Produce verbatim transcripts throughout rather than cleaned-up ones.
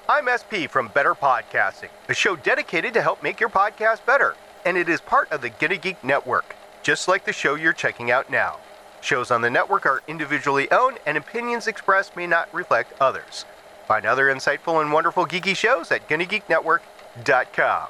I'm S P from Better Podcasting, a show dedicated to help make your podcast better. And it is part of the Gonna Geek Network, just like the show you're checking out now. Shows on the network are individually owned, and opinions expressed may not reflect others. Find other insightful and wonderful geeky shows at gonna geek network dot com.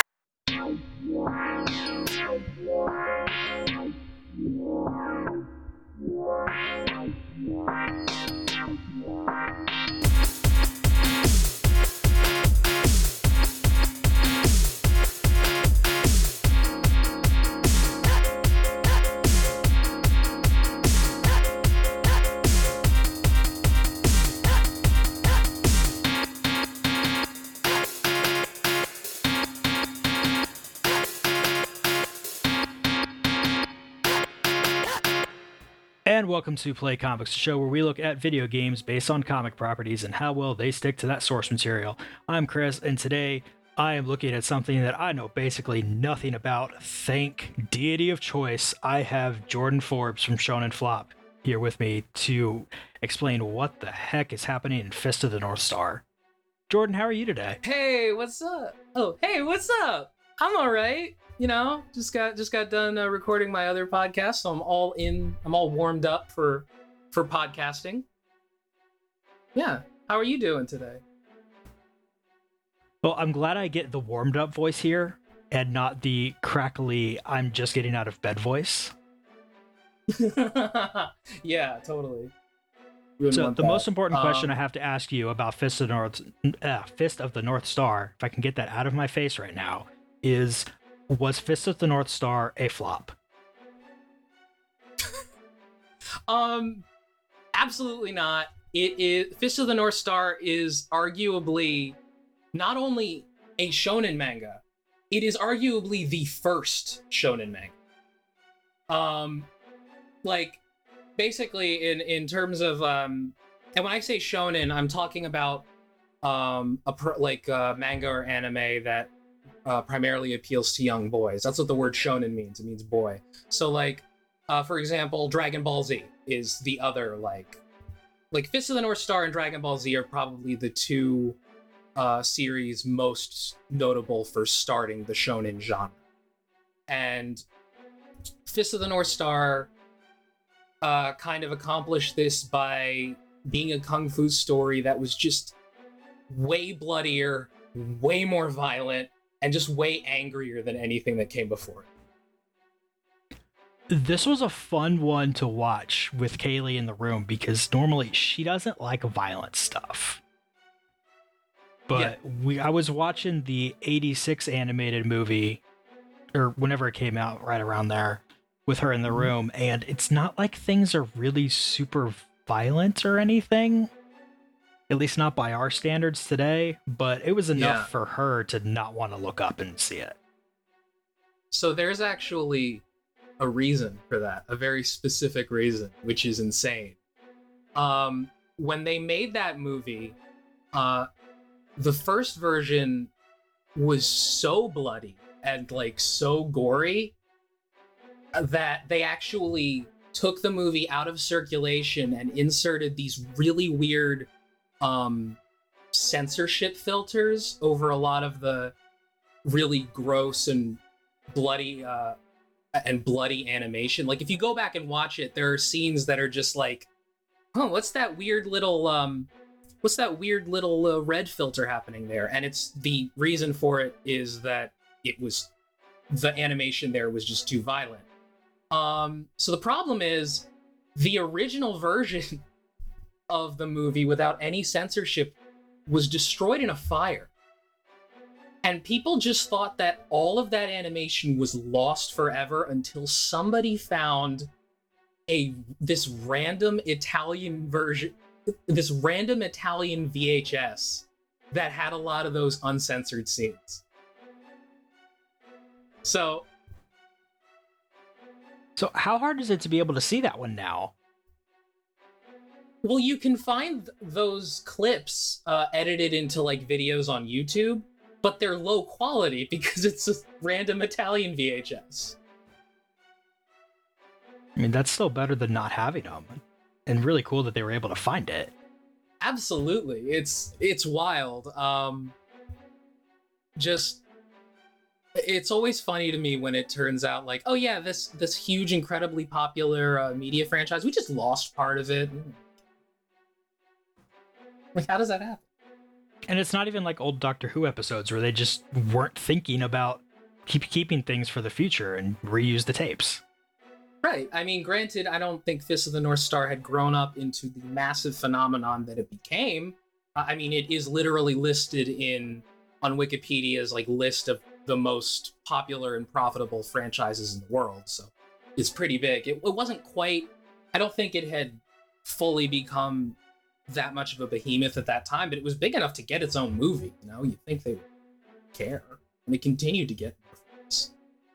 And welcome to Play Comics, a show where we look at video games based on comic properties and how well they stick to that source material. I'm Chris, and today I am looking at something that I know basically nothing about. Thank deity of choice, I have Jordan Forbes from Shonen Flop here with me to explain what the heck is happening in Fist of the North Star. Jordan, how are you today? Hey, what's up? Oh, hey, what's up? I'm all right. You know, just got just got done uh, recording my other podcast, so I'm all in. I'm all warmed up for for podcasting. Yeah, how are you doing today? Well, I'm glad I get the warmed up voice here and not the crackly I'm just getting out of bed voice. Yeah, totally. So the that. most important question um, I have to ask you about Fist of the North, uh, Fist of the North Star, if I can get that out of my face right now, is was Fist of the North Star a flop? um, absolutely not. It is Fist of the North Star is arguably not only a shonen manga, it is arguably the first shonen manga. Um, like basically in in terms of um, and when I say shonen, I'm talking about um a per, like uh, manga or anime that Uh, primarily appeals to young boys. That's what the word shonen means. It means boy. So like, uh, for example, Dragon Ball Z is the other like, like Fist of the North Star and Dragon Ball Z are probably the two uh, series most notable for starting the shonen genre. And Fist of the North Star uh, kind of accomplished this by being a kung fu story that was just way bloodier, way more violent, and just way angrier than anything that came before it. This was a fun one to watch with Kaylee in the room because normally she doesn't like violent stuff. But yeah. we I was watching the eighty-six animated movie, or whenever it came out, right around there, with her in the room, and it's not like things are really super violent or anything. At least not by our standards today, but it was enough yeah. for her to not want to look up and see it. So there's actually a reason for that, a very specific reason, which is insane. Um, when they made that movie, uh, the first version was so bloody and like so gory that they actually took the movie out of circulation and inserted these really weird um censorship filters over a lot of the really gross and bloody uh and bloody animation. Like if you go back and watch it, there are scenes that are just like, oh, what's that weird little um what's that weird little uh, red filter happening there? And it's the reason for it is that it was the animation there was just too violent. Um so the problem is the original version of the movie without any censorship was destroyed in a fire. And people just thought that all of that animation was lost forever until somebody found a this random Italian version, this random Italian V H S that had a lot of those uncensored scenes. So So how hard is it to be able to see that one now? Well, you can find those clips uh, edited into like videos on YouTube, but they're low quality because it's a random Italian V H S. I mean, that's still better than not having them. And really cool that they were able to find it. Absolutely. It's it's wild. Um just it's always funny to me when it turns out like, oh yeah, this this huge, incredibly popular uh, media franchise, we just lost part of it. Like, how does that happen? And it's not even like old Doctor Who episodes where they just weren't thinking about keep keeping things for the future and reuse the tapes. Right. I mean, granted, I don't think Fist of the North Star had grown up into the massive phenomenon that it became. Uh, I mean, it is literally listed in on Wikipedia's like list of the most popular and profitable franchises in the world. So it's pretty big. It, it wasn't quite. I don't think it had fully become that much of a behemoth at that time, but it was big enough to get its own movie. You know, you'd think they would care, and it continued to get more films.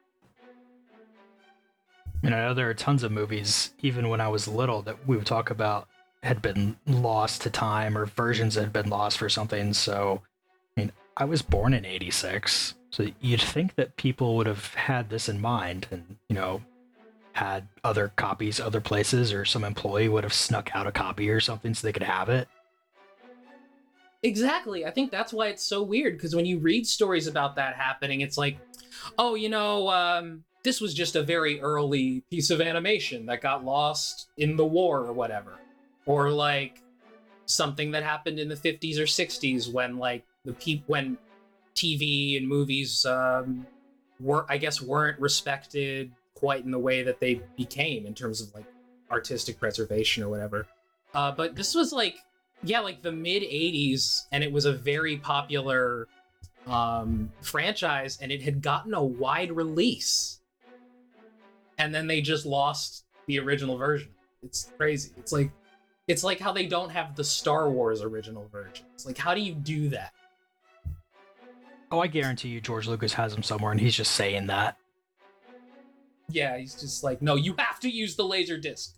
You know, I know there are tons of movies, even when I was little, that we would talk about had been lost to time or versions that had been lost for something. So, I mean, I was born in eighty-six, so you'd think that people would have had this in mind and, you know, had other copies other places, or some employee would have snuck out a copy or something so they could have it. Exactly. I think that's why it's so weird, because when you read stories about that happening, it's like, oh, you know, um, this was just a very early piece of animation that got lost in the war or whatever. Or like something that happened in the fifties or sixties when like the peop- when T V and movies um, were, I guess, weren't respected quite in the way that they became in terms of like artistic preservation or whatever. Uh, but this was like, yeah, like the mid eighties, and it was a very popular um, franchise, and it had gotten a wide release. And then they just lost the original version. It's crazy. It's like it's like how they don't have the Star Wars original version. It's like, how do you do that? Oh, I guarantee you George Lucas has them somewhere and he's just saying that. Yeah, he's just like, no, you have to use the laser disc.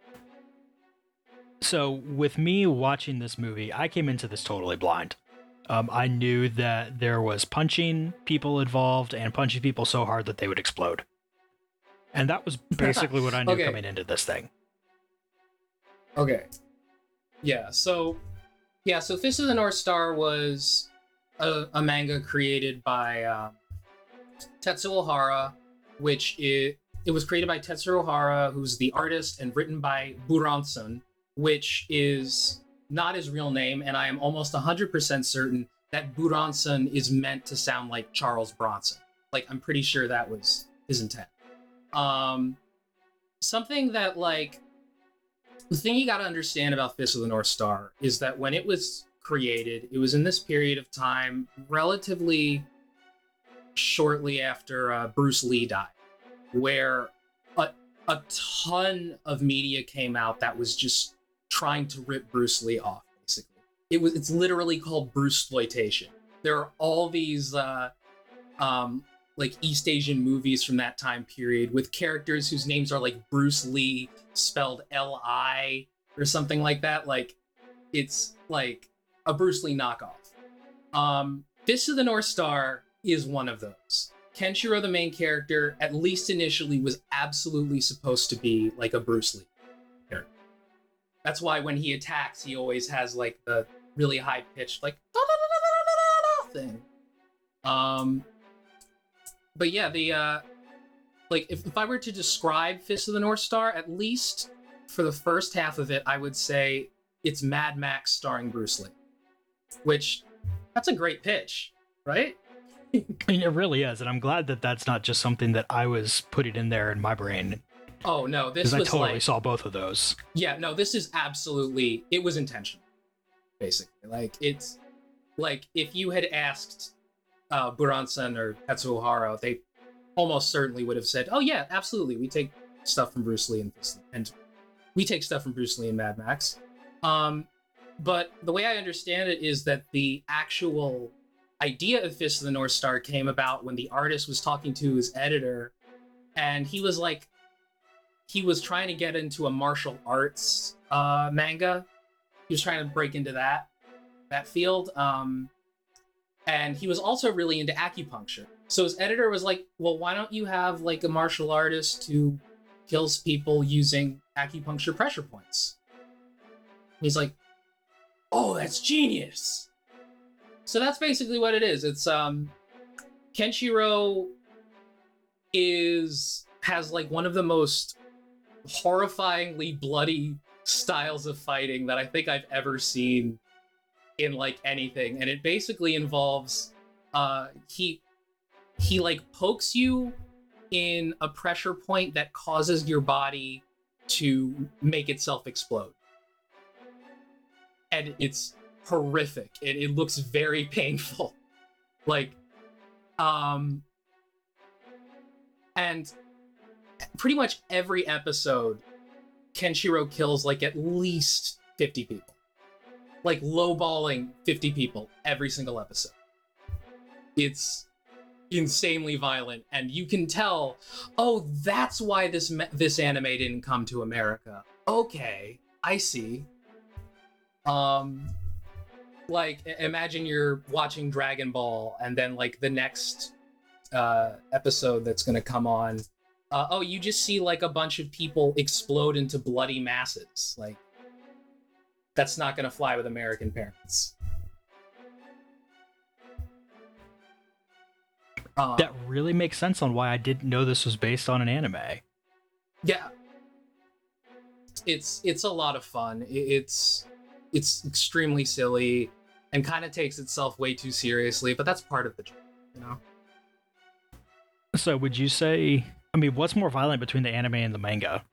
So with me watching this movie, I came into this totally blind. Um, I knew that there was punching people involved and punching people so hard that they would explode. And that was basically what I knew okay. coming into this thing. Okay. Yeah, so yeah, so Fist of the North Star was a, a manga created by um, Tetsuo Ohara, which it, it was created by Tetsuo Ohara, who's the artist, and written by Buranson, which is not his real name, and I am almost one hundred percent certain that Buranson is meant to sound like Charles Bronson. Like, I'm pretty sure that was his intent. Um, something that, like, the thing you gotta understand about Fist of the North Star is that when it was created, it was in this period of time relatively shortly after uh, Bruce Lee died, where a, a ton of media came out that was just trying to rip Bruce Lee off, basically. It was, it's literally called Bruceploitation. There are all these, uh, um, like East Asian movies from that time period with characters whose names are like Bruce Lee spelled L I or something like that. Like, it's like a Bruce Lee knockoff. Um, Fist of the North Star is one of those. Kenshiro, the main character, at least initially, was absolutely supposed to be like a Bruce Lee character. That's why when he attacks, he always has like the really high pitched like thing. Um, but yeah, the uh, like if, if I were to describe Fist of the North Star, at least for the first half of it, I would say it's Mad Max starring Bruce Lee, which that's a great pitch, right? I mean, it really is, and I'm glad that that's not just something that I was putting in there in my brain. Oh no, this was was I totally like, saw both of those. Yeah, no, this is absolutely, it was intentional, basically. Like, it's like if you had asked uh, Buranson or Tetsuo Ohara, they almost certainly would have said, "Oh yeah, absolutely, we take stuff from Bruce Lee and, and we take stuff from Bruce Lee and Mad Max." Um, but the way I understand it is that the actual idea of Fist of the North Star came about when the artist was talking to his editor, and he was like, he was trying to get into a martial arts uh, manga. He was trying to break into that that field, um, and he was also really into acupuncture. So his editor was like, "Well, why don't you have like a martial artist who kills people using acupuncture pressure points?" And he's like, oh, that's genius. So that's basically what it is. It's um Kenshiro is has like one of the most horrifyingly bloody styles of fighting that I think I've ever seen in like anything, and it basically involves uh he he like pokes you in a pressure point that causes your body to make itself explode, and it's horrific. It, it looks very painful, like um and pretty much every episode Kenshiro kills like at least fifty people, like lowballing fifty people every single episode. It's insanely violent, and you can tell, oh, that's why this this anime didn't come to America. Okay, I see. Um, like imagine you're watching Dragon Ball, and then like the next uh, episode that's gonna come on, uh, oh, you just see like a bunch of people explode into bloody masses. Like that's not gonna fly with American parents. Um, that really makes sense on why I didn't know this was based on an anime. Yeah, it's it's a lot of fun. It's it's extremely silly and kind of takes itself way too seriously, but that's part of the job, you know. So, would you say? I mean, what's more violent between the anime and the manga?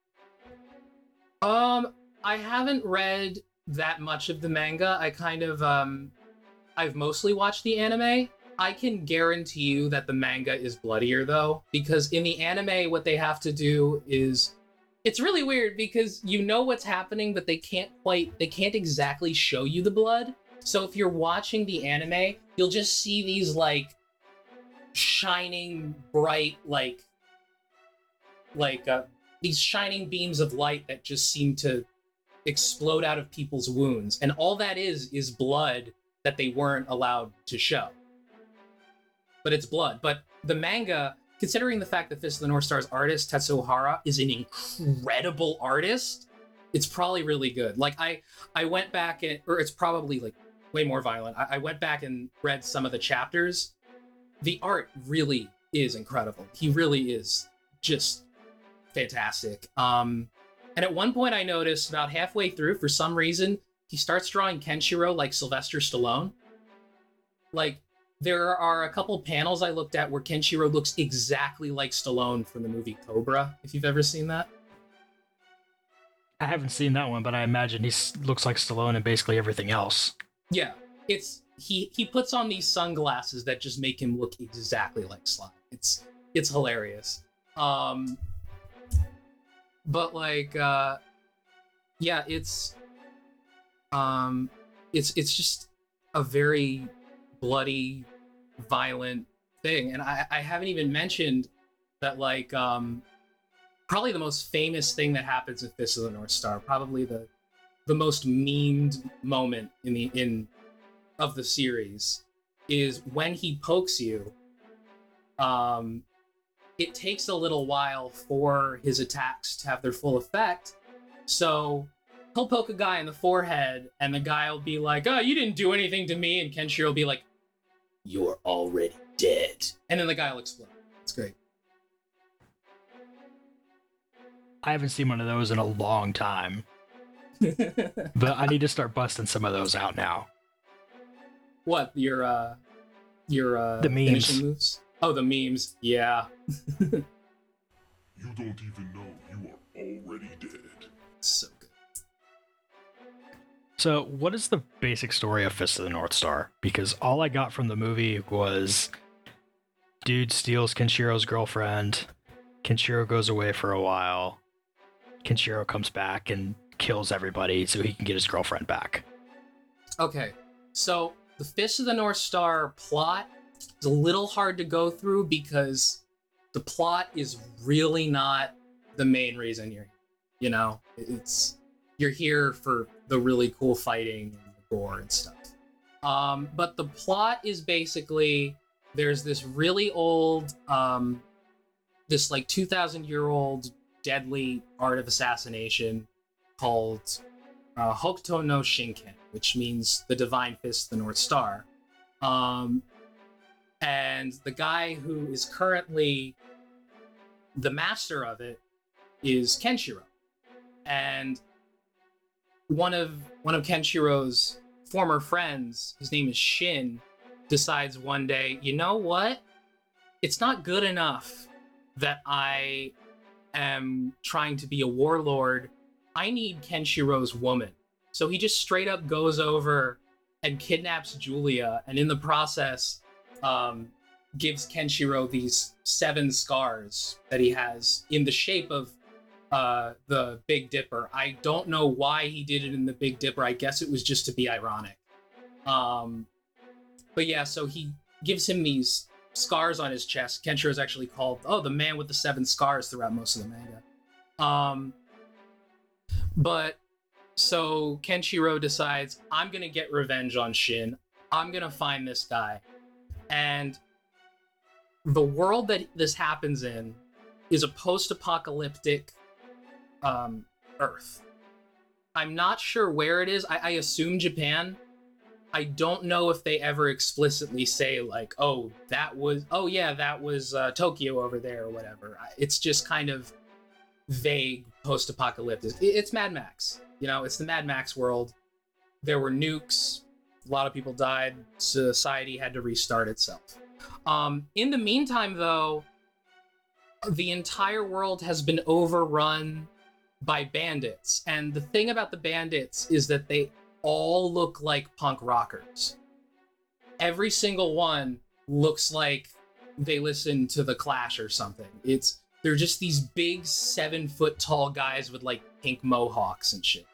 Um, I haven't read that much of the manga. I kind of um, I've mostly watched the anime. I can guarantee you that the manga is bloodier, though, because in the anime, what they have to do is... It's really weird, because you know what's happening, but they can't quite... They can't exactly show you the blood. So if you're watching the anime, you'll just see these, like, shining, bright, like... Like, uh, these shining beams of light that just seem to explode out of people's wounds. And all that is, is blood that they weren't allowed to show. But it's blood. But the manga, considering the fact that Fist of the North Star's artist, Tetsuo Hara, is an incredible artist, it's probably really good. Like, I I went back and, or it's probably, like, way more violent. I, I went back and read some of the chapters. The art really is incredible. He really is just fantastic. Um, and at one point I noticed, about halfway through, for some reason, he starts drawing Kenshiro like Sylvester Stallone. Like, there are a couple panels I looked at where Kenshiro looks exactly like Stallone from the movie Cobra, if you've ever seen that. I haven't seen that one, but I imagine he looks like Stallone in basically everything else. Yeah, it's he he puts on these sunglasses that just make him look exactly like Sly. It's it's hilarious. Um, but like, uh, yeah, it's um, it's it's just a very bloody, violent thing. And I, I haven't even mentioned that, like, um, probably the most famous thing that happens in Fist of the North Star, probably the the most memed moment in the in of the series, is when he pokes you. Um, it takes a little while for his attacks to have their full effect, so he'll poke a guy in the forehead, and the guy will be like, "Oh, you didn't do anything to me," and Kenshiro will be like, "You're already dead," and then the guy will explode. It's great. I haven't seen one of those in a long time, but I need to start busting some of those out now. What, your uh, your uh, the memes finishing moves? Oh, the memes. Yeah. You don't even know you are already dead. So good. So, what is the basic story of Fist of the North Star? Because all I got from the movie was dude steals Kenshiro's girlfriend, Kenshiro goes away for a while, Kenshiro comes back and kills everybody so he can get his girlfriend back. Okay, so the Fist of the North Star plot is a little hard to go through because the plot is really not the main reason you're here. You know, it's you're here for the really cool fighting and the gore and stuff. Um, but the plot is basically, there's this really old, um, this like two thousand year old deadly art of assassination called uh, Hokuto no Shinken, which means the Divine Fist of the North Star. Um, and the guy who is currently the master of it is Kenshiro. And one of one of Kenshiro's former friends, his name is Shin, decides one day, you know what? It's not good enough that I am trying to be a warlord. I need Kenshiro's woman. So he just straight up goes over and kidnaps Julia, and in the process, um, gives Kenshiro these seven scars that he has in the shape of uh, the Big Dipper. I don't know why he did it in the Big Dipper. I guess it was just to be ironic. Um, but yeah, so he gives him these scars on his chest. Kenshiro is actually called, oh, the man with the seven scars throughout most of the manga. Um, but so Kenshiro decides, I'm going to get revenge on Shin. I'm going to find this guy. And the world that this happens in is a post-apocalyptic um, Earth. I'm not sure where it is. I, I assume Japan. I don't know if they ever explicitly say, like, oh, that was, oh yeah, that was uh, Tokyo over there or whatever. It's just kind of vague post-apocalyptic. It's Mad Max. You know, it's the Mad Max world. There were nukes. A lot of people died. Society had to restart itself. Um, in the meantime, though, the entire world has been overrun by bandits. And the thing about the bandits is that they all look like punk rockers. Every single one looks like they listen to The Clash or something. It's they're just these big seven foot tall guys with like pink mohawks and shit.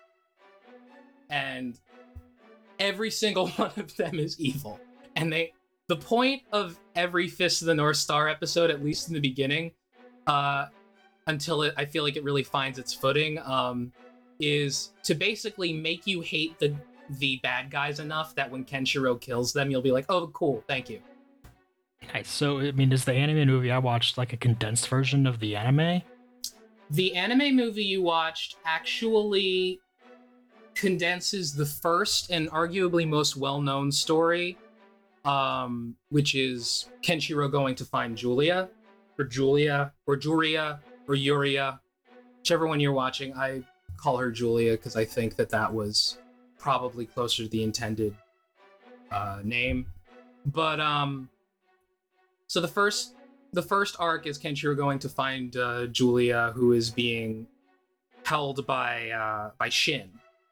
And every single one of them is evil. And they the point of every Fist of the North Star episode, at least in the beginning, uh, until it, I feel like it really finds its footing, um, is to basically make you hate the the bad guys enough that when Kenshiro kills them, you'll be like, oh, cool, thank you. Nice. So, I mean, is the anime movie I watched like a condensed version of the anime? The anime movie you watched actually condenses the first and arguably most well-known story, um, which is Kenshiro going to find Julia, or Julia, or Juria, or Yuria, whichever one you're watching. I call her Julia because I think that that was probably closer to the intended uh, name. But um, so the first the first arc is Kenshiro going to find uh, Julia, who is being held by uh, by Shin.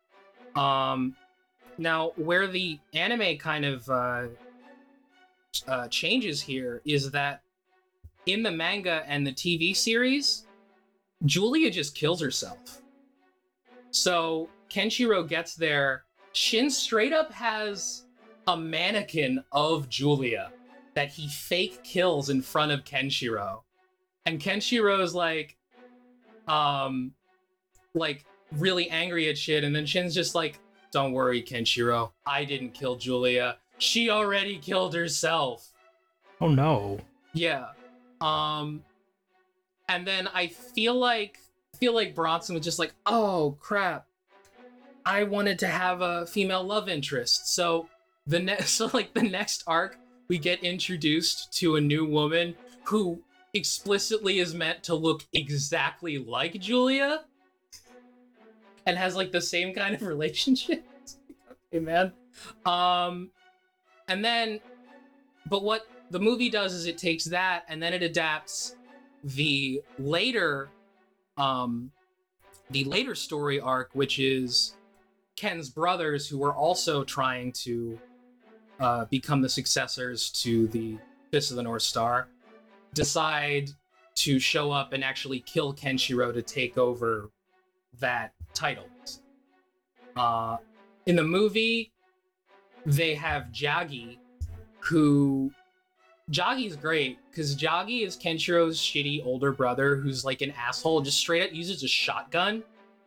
Um, now, where the anime kind of uh, uh, changes here is that in the manga and the T V series, Julia just kills herself. So Kenshiro gets there. Shin straight up has a mannequin of Julia that he fake kills in front of Kenshiro. And Kenshiro's like, um, like really angry at Shin. And then Shin's just like, don't worry, Kenshiro. I didn't kill Julia. She already killed herself. Oh no. Yeah. Um, and then I feel like, I feel like Bronson was just like, oh crap. I wanted to have a female love interest. So the next, so like the next arc, we get introduced to a new woman who explicitly is meant to look exactly like Julia and has like the same kind of relationship. Okay, man. Um, and then, but what the movie does is it takes that and then it adapts the later, um, the later story arc, which is Ken's brothers, who were also trying to uh, become the successors to the Fist of the North Star, decide to show up and actually kill Kenshiro to take over that title. Uh, in the movie, they have Jagi, who... Jagi's great, because Jagi is Kenshiro's shitty older brother who's like an asshole, just straight up uses a shotgun.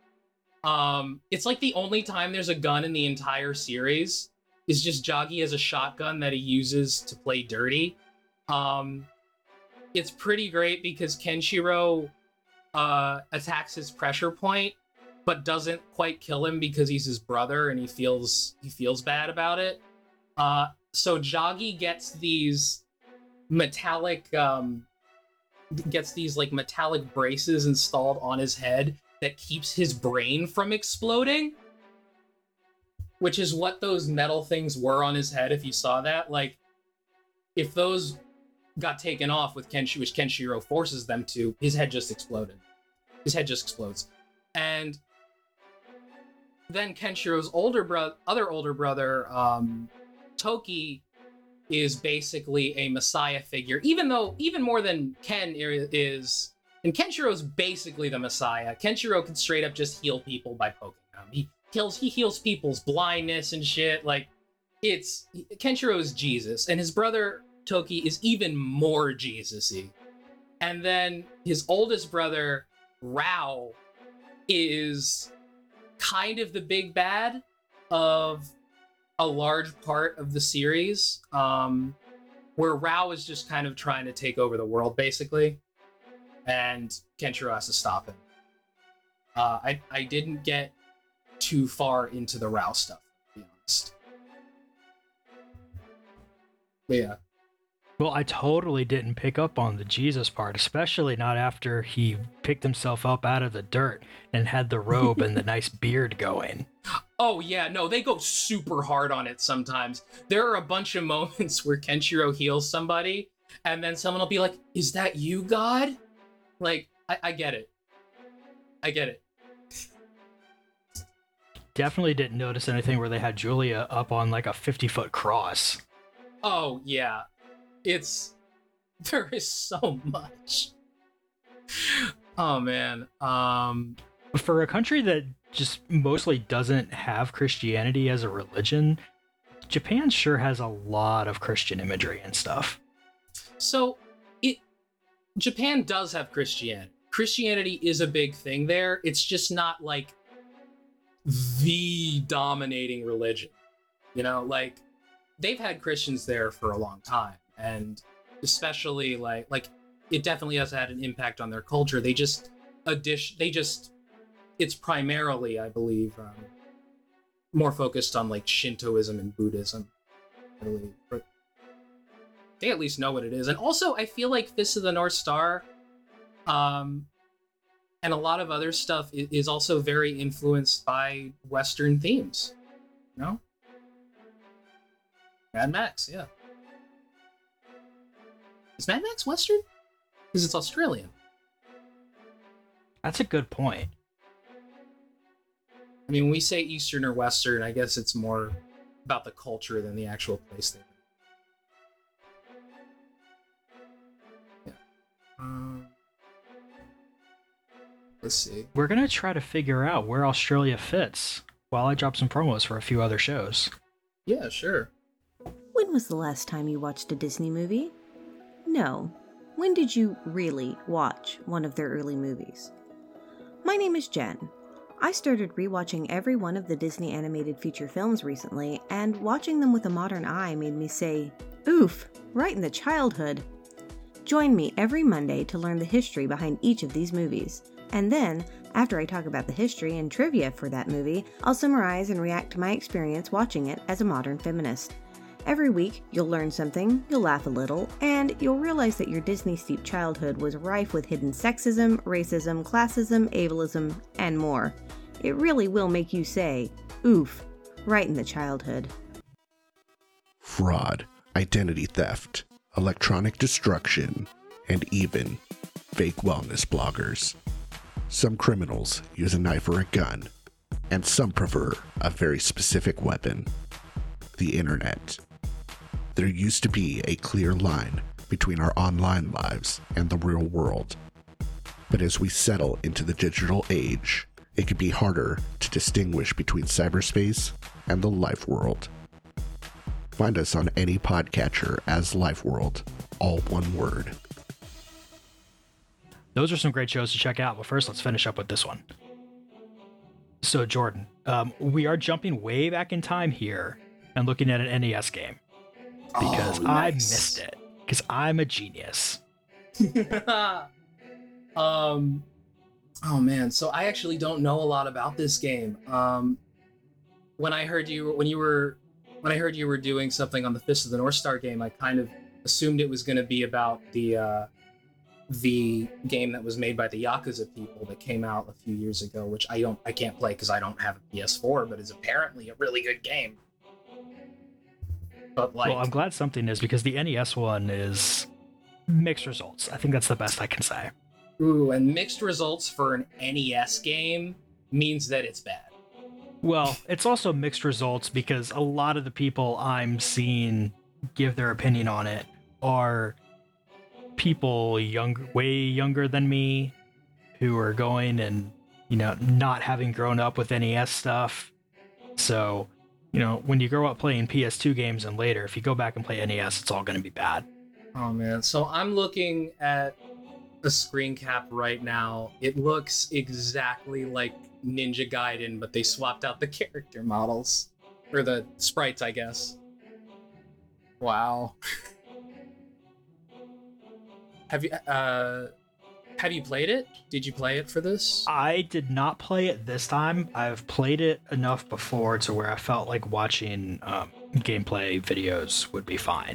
Um, it's like the only time there's a gun in the entire series is just Jagi as a shotgun that he uses to play dirty. Um, it's pretty great because Kenshiro uh, attacks his pressure point but doesn't quite kill him because he's his brother and he feels he feels bad about it. Uh, so Jagi gets these metallic um, gets these like metallic braces installed on his head that keeps his brain from exploding, which is what those metal things were on his head. If you saw that, like if those got taken off with Kenshiro, which Kenshiro forces them to, his head just exploded. His head just explodes. And then Kenshiro's older brother, other older brother, um, Toki, is basically a messiah figure, even though, even more than Ken is, and Kenshiro's basically the messiah. Kenshiro can straight up just heal people by poking them. He heals, he heals people's blindness and shit. Like, it's, Kenshiro is Jesus, and his brother Toki is even more Jesus-y. And then his oldest brother, Rao, is kind of the big bad of a large part of the series, um, where Rao is just kind of trying to take over the world, basically, and Kenshiro has to stop him. Uh, I, I didn't get too far into the Rao stuff, to be honest. But yeah. Well, I totally didn't pick up on the Jesus part, especially not after he picked himself up out of the dirt and had the robe and the nice beard going. Oh, yeah, no, they go super hard on it sometimes. There are a bunch of moments where Kenshiro heals somebody, and then someone will be like, is that you, God? Like, I, I get it. I get it. Definitely didn't notice anything where they had Julia up on like a fifty-foot cross. Oh, yeah. It's, there is so much. Oh, man. Um, For a country that just mostly doesn't have Christianity as a religion, Japan sure has a lot of Christian imagery and stuff. So, it Japan does have Christianity. Christianity is a big thing there. It's just not like the dominating religion. You know, like they've had Christians there for a long time. And especially like like it definitely has had an impact on their culture. They just addition they just it's primarily, I believe, um, more focused on like Shintoism and Buddhism, I believe. But they at least know what it is. And also I feel like Fist of the North Star um and a lot of other stuff is also very influenced by Western themes. You know? Mad Max, yeah. Is Mad Max Western? Because it's Australian. That's a good point. I mean, when we say Eastern or Western, I guess it's more about the culture than the actual place they're in. Yeah. Um, let's see. We're going to try to figure out where Australia fits while I drop some promos for a few other shows. Yeah, sure. When was the last time you watched a Disney movie? No. When did you really watch one of their early movies? My name is Jen. I started rewatching every one of the Disney animated feature films recently, and watching them with a modern eye made me say, oof, right in the childhood. Join me every Monday to learn the history behind each of these movies. And then, after I talk about the history and trivia for that movie, I'll summarize and react to my experience watching it as a modern feminist. Every week, you'll learn something, you'll laugh a little, and you'll realize that your Disney-steeped childhood was rife with hidden sexism, racism, classism, ableism, and more. It really will make you say, oof, right in the childhood. Fraud, identity theft, electronic destruction, and even fake wellness bloggers. Some criminals use a knife or a gun, and some prefer a very specific weapon, the internet. There used to be a clear line between our online lives and the real world. But as we settle into the digital age, it can be harder to distinguish between cyberspace and the life world. Find us on any podcatcher as Life World, all one word. Those are some great shows to check out, but first let's finish up with this one. So Jordan, um, we are jumping way back in time here and looking at an N E S game. Because oh, I nice. missed it. Because I'm a genius. um, Oh man, so I actually don't know a lot about this game. Um, when I heard you when you were when I heard you were doing something on the Fist of the North Star game, I kind of assumed it was going to be about the uh, the game that was made by the Yakuza people that came out a few years ago, which I don't I can't play because I don't have a P S four, but is apparently a really good game. But like, well, I'm glad something is, because the N E S one is mixed results. I think that's the best I can say. Ooh, and mixed results for an N E S game means that it's bad. Well, it's also mixed results because a lot of the people I'm seeing give their opinion on it are people younger, way younger than me, who are going and, you know, not having grown up with N E S stuff. So, you know, when you grow up playing P S two games and later, if you go back and play N E S, it's all going to be bad. Oh man, so I'm looking at a screen cap right now. It looks exactly like Ninja Gaiden, but they swapped out the character models. Or the sprites, I guess. Wow. Have you uh have you played it? Did you play it for this? I did not play it this time. I've played it enough before to where I felt like watching um, gameplay videos would be fine.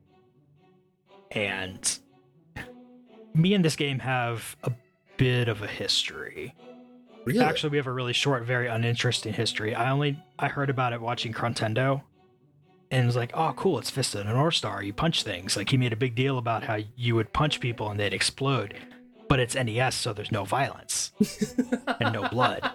And me and this game have a bit of a history. Really? Actually, we have a really short, very uninteresting history. I only I heard about it watching Cruntendo, and it was like, oh, cool, it's Fist of the North Star. You punch things. Like, he made a big deal about how you would punch people and they'd explode, but it's N E S, so there's no violence and no blood.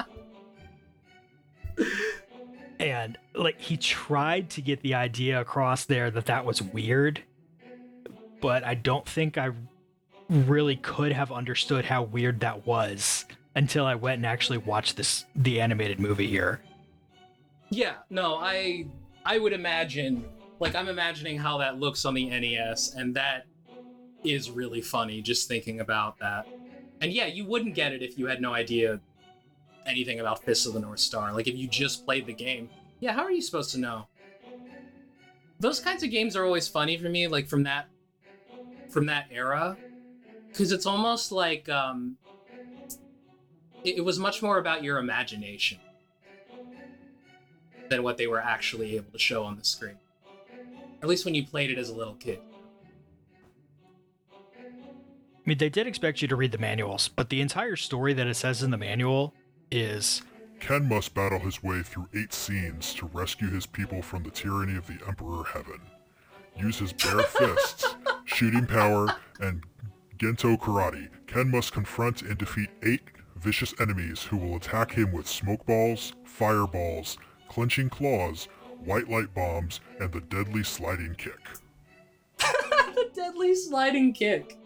And like, he tried to get the idea across there that that was weird, but I don't think I really could have understood how weird that was until I went and actually watched this the animated movie here. Yeah, no, I I would imagine, like, I'm imagining how that looks on the N E S, and that is really funny just thinking about that. And yeah, you wouldn't get it if you had no idea anything about Fist of the North Star. Like, if you just played the game. Yeah, how are you supposed to know? Those kinds of games are always funny for me, like, from that from that era. Because it's almost like, um, it, it was much more about your imagination than what they were actually able to show on the screen. At least when you played it as a little kid. I mean, they did expect you to read the manuals, but the entire story that it says in the manual is... Ken must battle his way through eight scenes to rescue his people from the tyranny of the Emperor Heaven. Use his bare fists, shooting power, and Gento karate. Ken must confront and defeat eight vicious enemies who will attack him with smoke balls, fireballs, clenching claws, white light bombs, and the deadly sliding kick. The deadly sliding kick.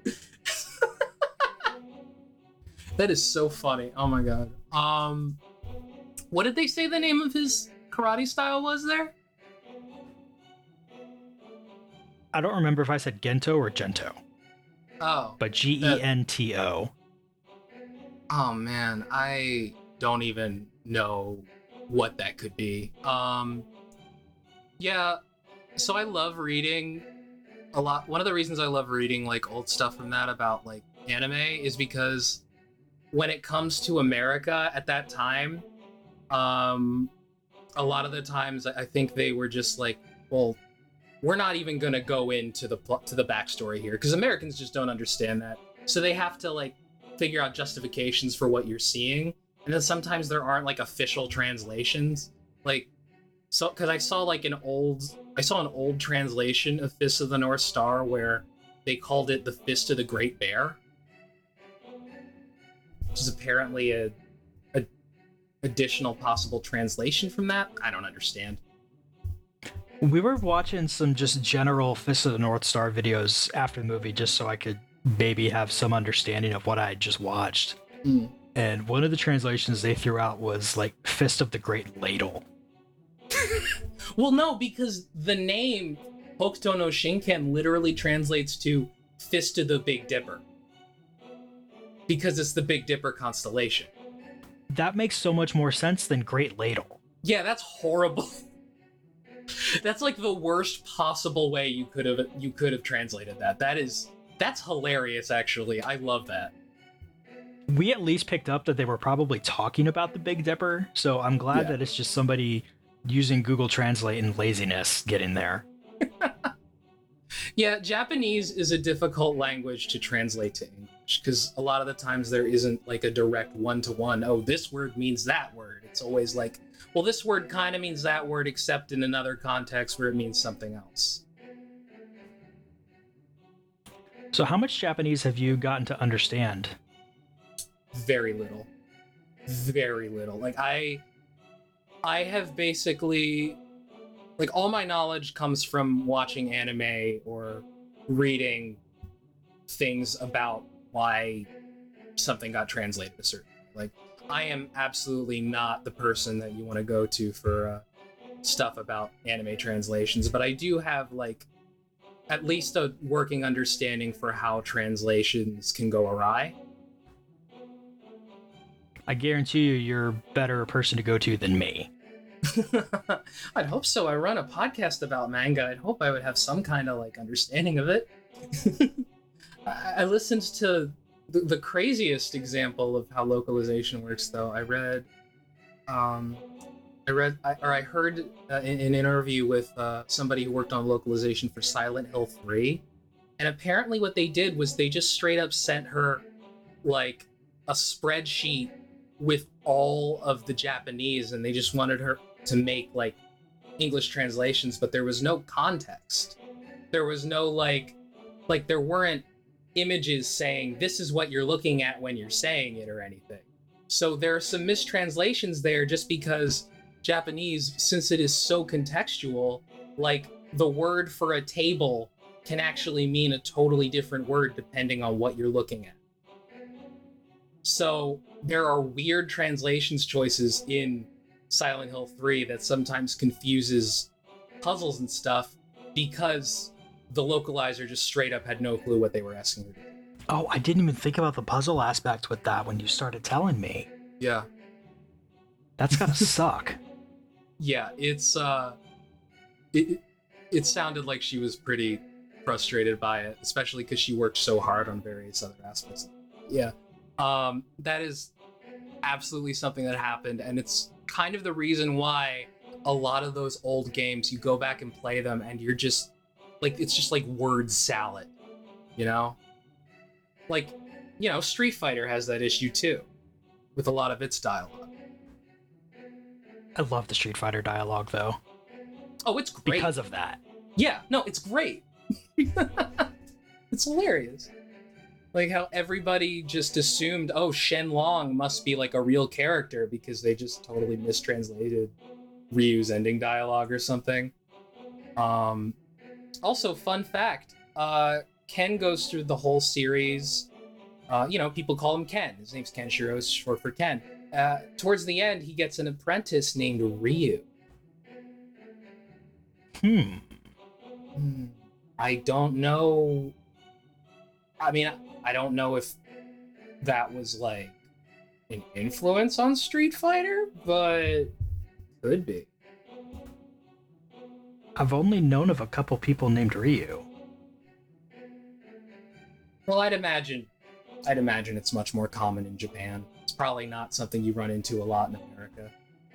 That is so funny. Oh my god. Um, what did they say the name of his karate style was there? I don't remember if I said Gento or Gento. Oh. But G E N T O. Oh man, I don't even know what that could be. Um, yeah, so I love reading a lot. One of the reasons I love reading like old stuff from that about like anime is because when it comes to America at that time, um, a lot of the times I think they were just like, well, we're not even gonna go into the pl- to the backstory here because Americans just don't understand that. So they have to like figure out justifications for what you're seeing, and then sometimes there aren't like official translations. Like, so because I saw like an old, I saw an old translation of Fist of the North Star where they called it the Fist of the Great Bear, which is apparently a, a additional possible translation from that. I don't understand. We were watching some just general Fist of the North Star videos after the movie just so I could maybe have some understanding of what I had just watched. Mm. And one of the translations they threw out was like Fist of the Great Ladle. Well, no, because the name Hokuto no Shinken literally translates to Fist of the Big Dipper. Because it's the Big Dipper constellation. That makes so much more sense than Great Ladle. Yeah, that's horrible. That's like the worst possible way you could have you could have translated that. That is that's hilarious actually. I love that. we at least picked up that they were probably talking about the Big Dipper, so I'm glad Yeah. that it's just somebody using Google Translate and laziness getting there. Yeah, Japanese is a difficult language to translate to English because a lot of the times there isn't like a direct one-to-one. Oh, this word means that word. It's always like, well, this word kind of means that word, except in another context where it means something else. So how much Japanese have you gotten to understand? Very little. Very little. Like I I have basically like all my knowledge comes from watching anime or reading things about why something got translated a certain way. Like I am absolutely not the person that you want to go to for uh, stuff about anime translations, but I do have like at least a working understanding for how translations can go awry. I guarantee you you're a better person to go to than me. I'd hope so. I run a podcast about manga. I'd hope I would have some kind of like understanding of it. I, I listened to the, the craziest example of how localization works, though. I read, um, I read, I, or I heard uh, in, in an interview with uh, somebody who worked on localization for Silent Hill three, and apparently what they did was they just straight up sent her like a spreadsheet with all of the Japanese, and they just wanted her to make like English translations, but there was no context. There was no like, like there weren't images saying this is what you're looking at when you're saying it or anything. So there are some mistranslations there just because Japanese, since it is so contextual, like the word for a table can actually mean a totally different word depending on what you're looking at. So there are weird translations choices in Silent Hill three that sometimes confuses puzzles and stuff because the localizer just straight up had no clue what they were asking her to do. Oh, I didn't even think about the puzzle aspect with that when you started telling me. Yeah. That's gotta suck. Yeah, it's uh it it sounded like she was pretty frustrated by it, especially because she worked so hard on various other aspects. Yeah. Um, that is absolutely something that happened, and it's kind of the reason why a lot of those old games, you go back and play them, and you're just, like, it's just like word salad, you know? Like, you know, Street Fighter has that issue too, with a lot of its dialogue. I love the Street Fighter dialogue, though. Oh, it's great. Because of that. Yeah, no, it's great. It's hilarious. Like how everybody just assumed, oh, Shen Long must be like a real character because they just totally mistranslated Ryu's ending dialogue or something. Um, also, fun fact, uh, Ken goes through the whole series. Uh, you know, people call him Ken. His name's Kenshiro, it's short for Ken. Uh, towards the end, he gets an apprentice named Ryu. Hmm. Hmm. I don't know. I mean, I don't know if that was like an influence on Street Fighter, but could be. I've only known of a couple people named Ryu. Well, I'd imagine, I'd imagine it's much more common in Japan. It's probably not something you run into a lot in America.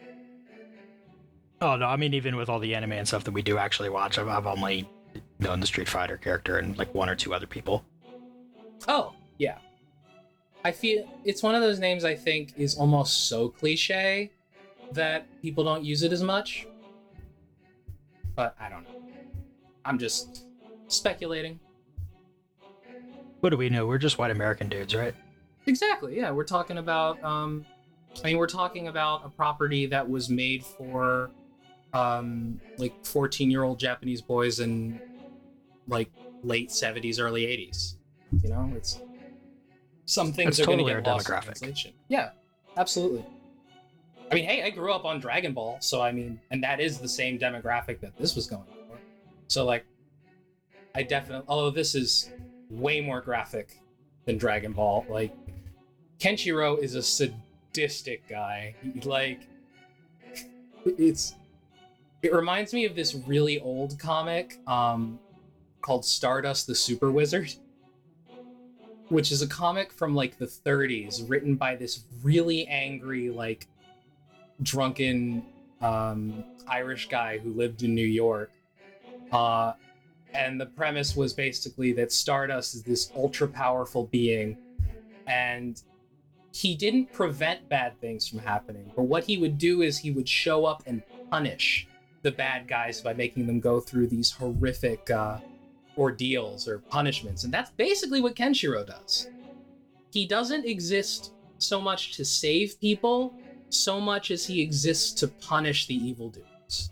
Oh, no, I mean, even with all the anime and stuff that we do actually watch, I've, I've only known the Street Fighter character and like one or two other people. Oh, yeah. I feel it's one of those names I think is almost so cliche that people don't use it as much. But I don't know. I'm just speculating. What do we know? We're just white American dudes, right? Exactly, yeah. We're talking about, um, I mean, we're talking about a property that was made for, um, like fourteen-year-old Japanese boys in, like, late seventies, early eighties. You know, it's some things That's are totally going to our get lost in demographic. translation. Yeah, absolutely. I mean, hey, I grew up on Dragon Ball, so I mean, and that is the same demographic that this was going for. So, like, I definitely, although this is way more graphic than Dragon Ball, like, Kenshiro is a sadistic guy. He, like, it's, it reminds me of this really old comic, um, called Stardust the Super Wizard. which is a comic from like the thirties, written by this really angry, like drunken um, Irish guy who lived in New York. Uh, and the premise was basically that Stardust is this ultra powerful being, and he didn't prevent bad things from happening, but what he would do is he would show up and punish the bad guys by making them go through these horrific uh, ordeals or punishments. And that's basically what Kenshiro does. He doesn't exist so much to save people, so much as he exists to punish the evildoers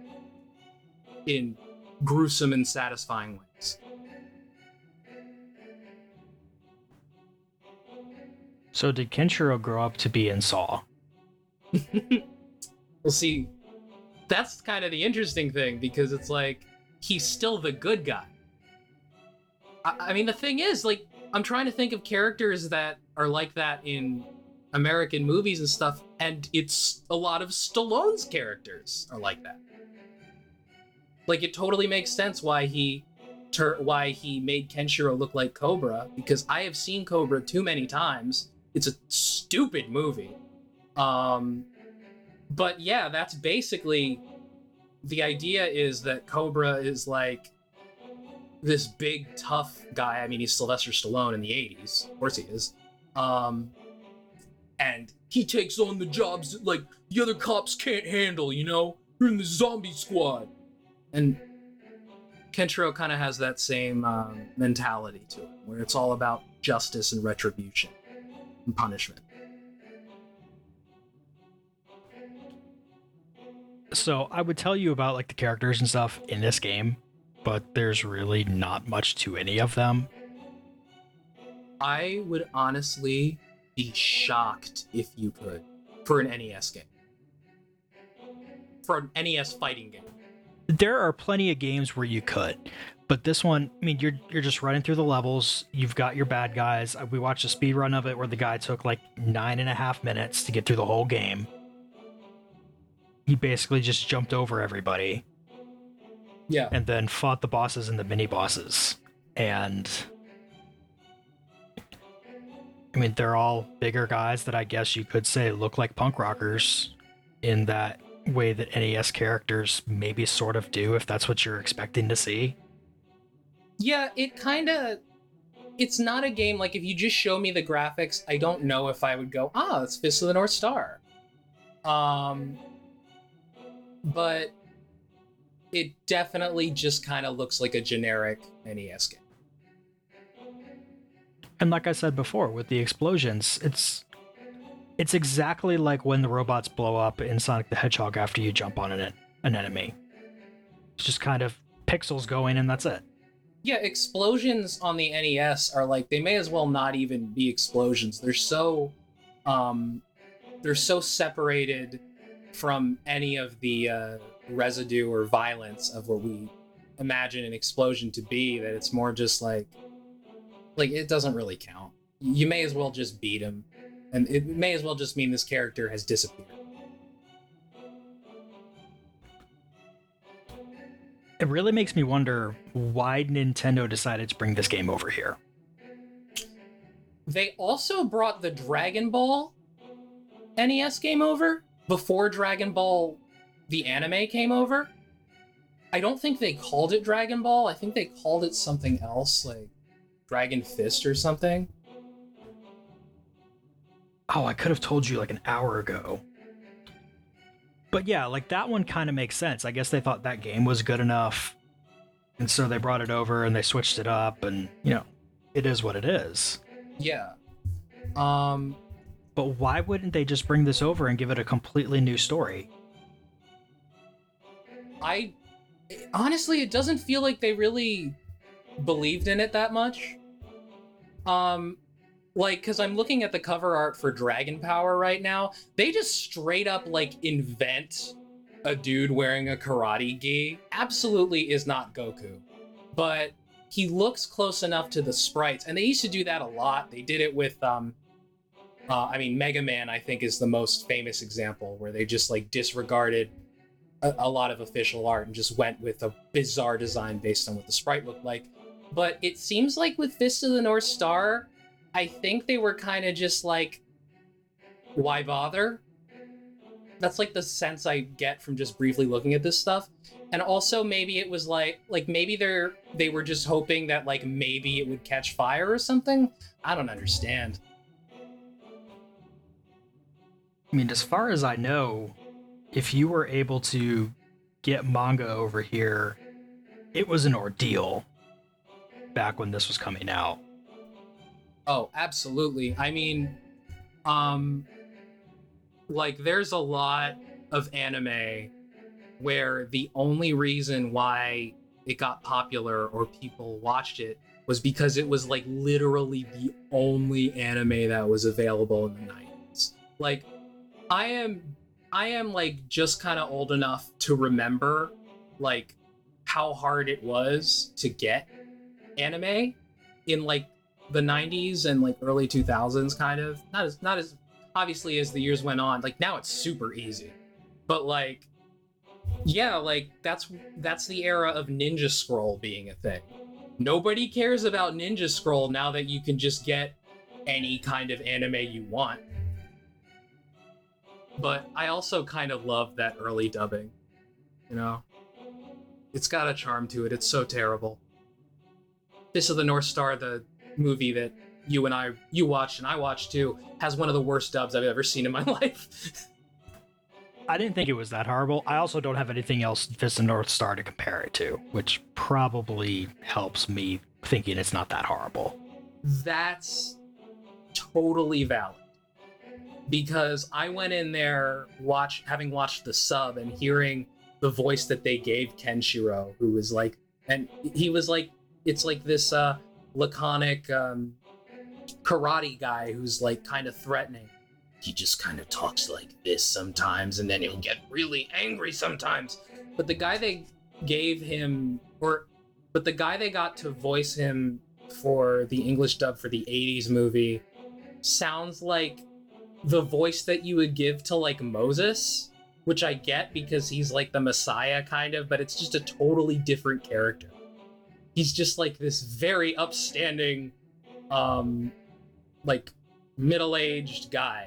in gruesome and satisfying ways. So did Kenshiro grow up to be in Saw? Well, see, that's kind of the interesting thing, because it's like, he's still the good guy. I, I mean, the thing is, like, I'm trying to think of characters that are like that in American movies and stuff, and it's a lot of Stallone's characters are like that. Like, it totally makes sense why he ter- why he made Kenshiro look like Cobra, because I have seen Cobra too many times. It's a stupid movie. Um, but yeah, that's basically the idea, is that Cobra is like this big, tough guy. I mean, he's Sylvester Stallone in the eighties. Of course he is. Um, and he takes on the jobs that, like, the other cops can't handle, you know? You're in the zombie squad. And Kenshiro kind of has that same um, mentality to it, where it's all about justice and retribution and punishment. So I would tell you about like the characters and stuff in this game, but there's really not much to any of them. I would honestly be shocked if you could, for an N E S game. For an N E S fighting game. There are plenty of games where you could, but this one, I mean, you're you're just running through the levels. You've got your bad guys. We watched a speed run of it where the guy took like nine and a half minutes to get through the whole game. He basically just jumped over everybody. Yeah. And then fought the bosses and the mini bosses. And I mean, they're all bigger guys that I guess you could say look like punk rockers in that way that N E S characters maybe sort of do, if that's what you're expecting to see. Yeah, it kind of... It's not a game, like, if you just show me the graphics, I don't know if I would go, ah, it's Fist of the North Star. Um, but it definitely just kind of looks like a generic N E S game. And like I said before, with the explosions, it's it's exactly like when the robots blow up in Sonic the Hedgehog after you jump on an, an enemy. It's just kind of pixels going and that's it. Yeah, explosions on the N E S are like, they may as well not even be explosions. They're so, um, they're so separated from any of the uh, residue or violence of what we imagine an explosion to be, that it's more just like, like, it doesn't really count. You may as well just beat him, and it may as well just mean this character has disappeared. It really makes me wonder why Nintendo decided to bring this game over here. They also brought the Dragon Ball N E S game over before Dragon Ball the anime came over. I don't think they called it Dragon Ball. I think they called it something else, like Dragon Fist or something. Oh, I could have told you like an hour ago. But yeah, like that one kind of makes sense. I guess they thought that game was good enough. And so they brought it over and they switched it up and, you know, it is what it is. Yeah. Um, but why wouldn't they just bring this over and give it a completely new story? I honestly, it doesn't feel like they really believed in it that much. Um, like, because I'm looking at the cover art for Dragon Power right now. They just straight up, like, invent a dude wearing a karate gi. Absolutely is not Goku. But he looks close enough to the sprites. And they used to do that a lot. They did it with, um, uh, I mean, Mega Man, I think, is the most famous example, where they just, like, disregarded a, a lot of official art and just went with a bizarre design based on what the sprite looked like. But it seems like with Fist of the North Star, I think they were kind of just like, why bother? That's like the sense I get from just briefly looking at this stuff. And also maybe it was like, like maybe they're, they were just hoping that like maybe it would catch fire or something. I don't understand. I mean, as far as I know, if you were able to get manga over here, it was an ordeal back when this was coming out. Oh, absolutely. I mean, um, like there's a lot of anime where the only reason why it got popular or people watched it was because it was like literally the only anime that was available in the nineties. Like, I am, I am like just kind of old enough to remember like how hard it was to get anime in like the nineties and like early two thousands, kind of. Not as, not as obviously as the years went on. Like now it's super easy, but like, yeah, like that's that's the era of Ninja Scroll being a thing. Nobody cares about Ninja Scroll now that you can just get any kind of anime you want. But I also kind of love that early dubbing, you know? It's got a charm to it. It's so terrible. Fist of the North Star, the movie that you and I, you watched and I watched too, has one of the worst dubs I've ever seen in my life. I didn't think it was that horrible. I also don't have anything else Fist of the North Star to compare it to, which probably helps me thinking it's not that horrible. That's totally valid. Because I went in there watch having watched the sub and hearing the voice that they gave Kenshiro, who was like, and he was like, it's like this uh, laconic um, karate guy who's like kind of threatening. He just kind of talks like this sometimes, and then he'll get really angry sometimes. But the guy they gave him, or, but the guy they got to voice him for the English dub for the eighties movie sounds like the voice that you would give to like Moses, which I get because he's like the Messiah kind of, but it's just a totally different character. He's just like this very upstanding, um, like middle-aged guy.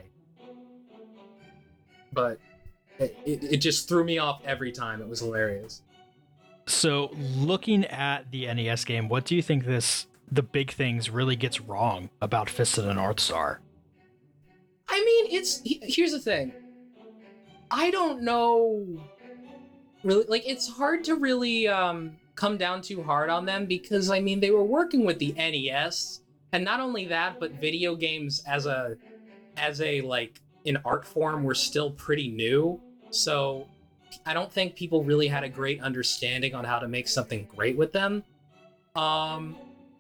But it, it, it just threw me off every time. It was hilarious. So looking at the N E S game, what do you think this, the big things really gets wrong about Fist of the North Star? I mean, it's, here's the thing. I don't know, really, like, it's hard to really um, come down too hard on them because, I mean, they were working with the N E S, and not only that, but video games as a, as a, like, an art form were still pretty new, so I don't think people really had a great understanding on how to make something great with them. Um,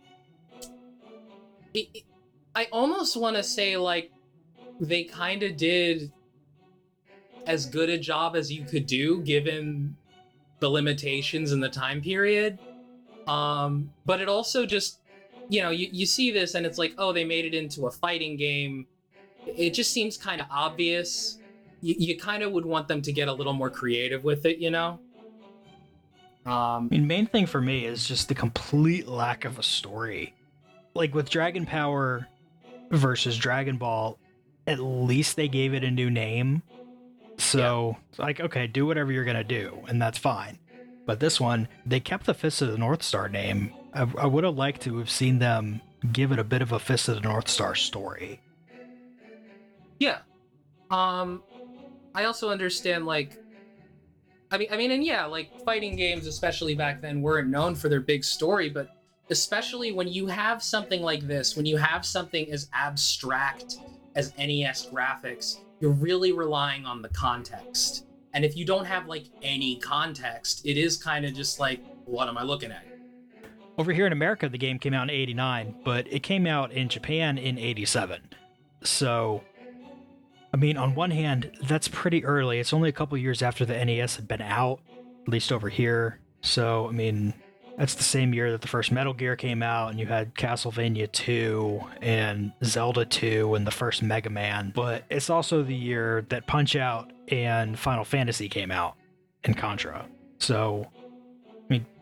it, it, I almost want to say, like, they kind of did as good a job as you could do given the limitations in the time period. Um, but it also just, you know, you, you see this and it's like, oh, they made it into a fighting game. It just seems kind of obvious. You, you kind of would want them to get a little more creative with it, you know? Um, I mean, main thing for me is just the complete lack of a story. Like with Dragon Power versus Dragon Ball, at least they gave it a new name. So, yeah. Like, okay, do whatever you're going to do, and that's fine. But this one, they kept the Fist of the North Star name. I, I would have liked to have seen them give it a bit of a Fist of the North Star story. Yeah. Um, I also understand, like, I mean, I mean, and yeah, like, fighting games, especially back then, weren't known for their big story, but especially when you have something like this, when you have something as abstract as N E S graphics, you're really relying on the context. And if you don't have like any context, it is kind of just like, what am I looking at? Over here in America, the game came out in eighty-nine, but it came out in Japan in eighty-seven. So, I mean, on one hand, that's pretty early. It's only a couple years after the N E S had been out, at least over here. So, I mean, that's the same year that the first Metal Gear came out, and you had Castlevania two and Zelda two and the first Mega Man. But it's also the year that Punch-Out and Final Fantasy came out, and Contra. So, I mean,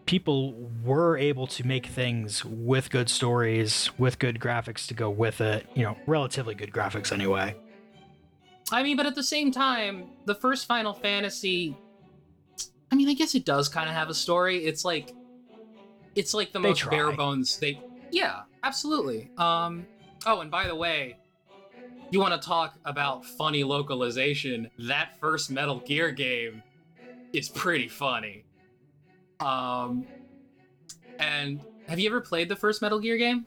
people were able to make things with good stories, with good graphics to go with it. You know, relatively good graphics anyway. I mean, but at the same time, the first Final Fantasy, I mean, I guess it does kind of have a story. It's like, it's like the They most try. bare bones. They, yeah, absolutely. Um, oh, and by the way, you want to talk about funny localization? That first Metal Gear game is pretty funny. Um, and have you ever played the first Metal Gear game?